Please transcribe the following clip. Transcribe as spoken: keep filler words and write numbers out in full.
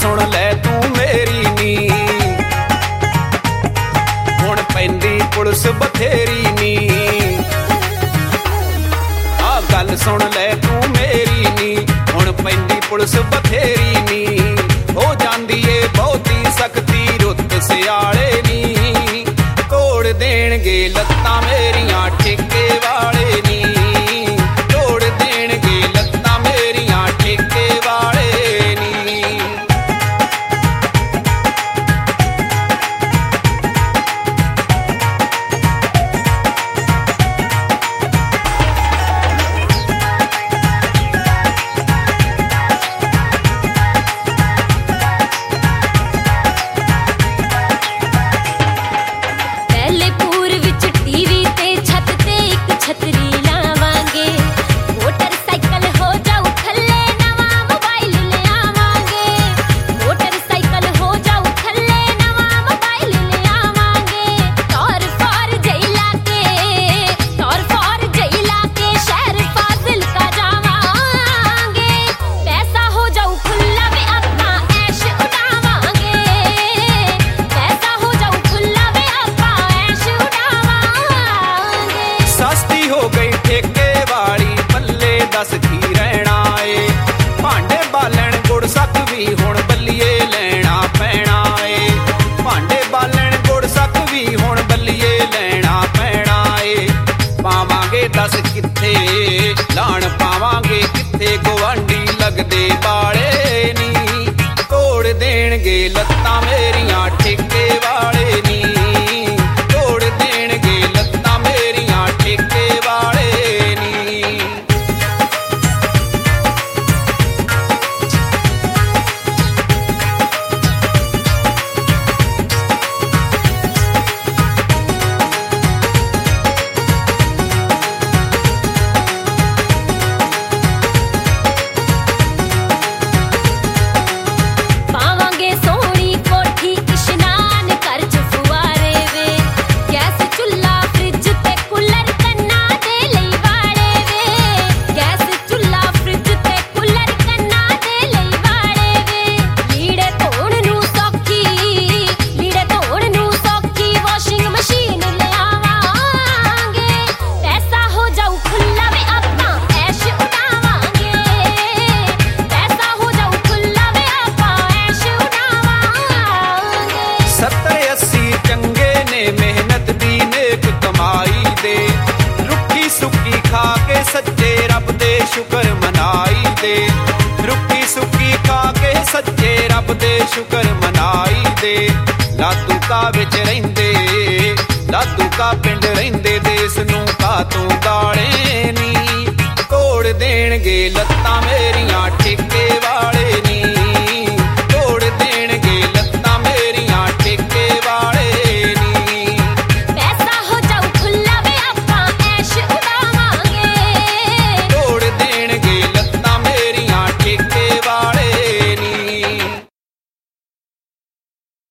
सुन लै तू मेरी नी, हुण पैंदी पुलिस बथेरी नी। आ गल सुन लै तू मेरी नी, हुण पैंदी पुलिस बथेरी नी। हो जांदी ए बहुती सख्ती रुत सियाले नी, तोड़ देणगे लत्तां मेरियां ठेके वाले नी, तोड़ देणगे लत्तां मेरियां ठेके वाले नी। दस की रहना ए भांडे बालन गुड़ सक भी हुण बल्लिए लैना पैना ए, भांडे बालन गुड़ सक भी हुण बल्लिए लैना पैना ए। पावांगे दस कित्थे लाण पावांगे कित्थे गुआंढी लगदे बाले नी, तोड़ देणगे लत्तां मेरियां ठेके वाले नी, तोड़ देणगे लत्तां मेरियां ठेके वाले नी। मेहनत दी नेक कमाई दे, रुखी सुखी खा के सच्चे रब दे शुकर मनाई दे, रुखी सुखी खा के सच्चे रब दे शुकर मनाई दे। लातू का विच रहिंदे लातू का पिंड रहिंदे देस नूं का तू गाले नी, तोड़ देणगे लत्तां मेरी